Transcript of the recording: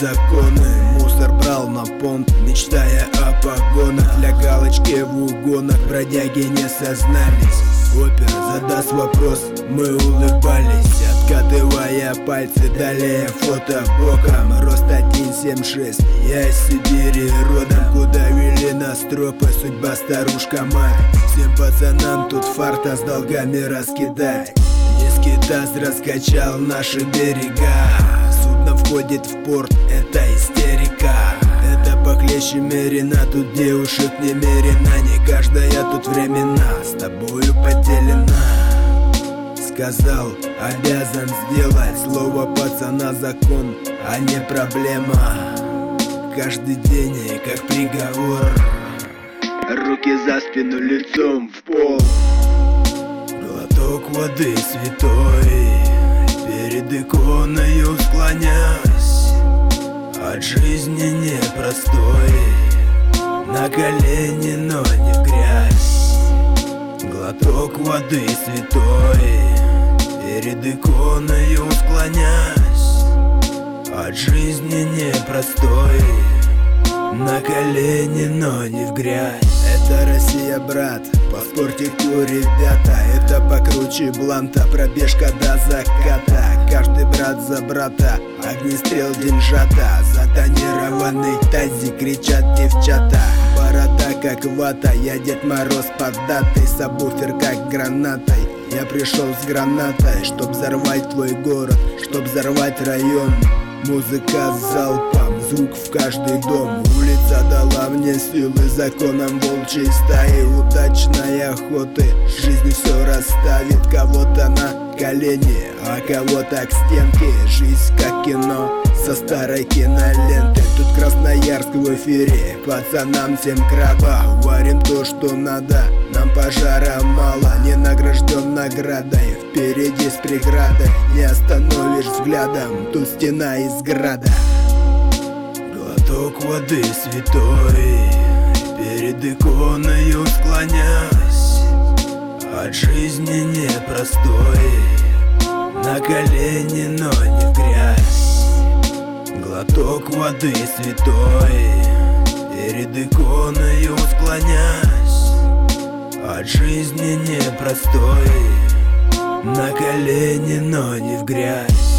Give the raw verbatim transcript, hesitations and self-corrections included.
законы. Мусор брал на понт, мечтая о погонах. Для галочки в угонах бродяги не сознались. Опер задаст вопрос, мы улыбались, откатывая пальцы, далее фото боком. Рост один семь шесть, я из Сибири родом, куда вели нас тропы, судьба старушка мать. Всем пацанам тут фарта с долгами раскидать. Низкий таз раскачал наши берега. Судно входит в порт, это истерика. Это похлеще Мерина, тут девушек немерено. Не каждая тут времена с тобою поделена. Сказал, обязан сделать, слово пацана закон, а не проблема. Каждый день как приговор. Руки за спину, лицом в пол. Глоток воды святой, перед иконою склонясь. От жизни непростой, на колени, но не в грязь. Глоток воды святой, перед иконою склонясь. От жизни непростой, на колени, но не в грязь. Это Россия, брат, по спортику, ребята. Это покруче бланта, пробежка до заката. Каждый брат за брата, огнестрел деньжата. За тонированный тазик кричат девчата. Борода как вата, я Дед Мороз под датой. Сабвуфер как гранатой, я пришел с гранатой. Чтоб взорвать твой город, чтоб взорвать район. Музыка с залпом, звук в каждый дом. Улица дала мне силы, законом волчьей стаи. Удачной охоты, жизнь все расставит. Кого-то на колени, а кого-то к стенке. Жизнь как кино со старой киноленты. Тут Красноярск в эфире, пацанам всем краба. Варим то, что надо, нам пожара мало. Не награжден наградой, впереди с преградой. Не остановишь взглядом, тут стена из града. Глоток воды святой, перед иконою склонясь. От жизни непростой, на колени, но не в грязь. Глоток воды святой, перед иконою склонясь. От жизни непростой, на колени, но не в грязь.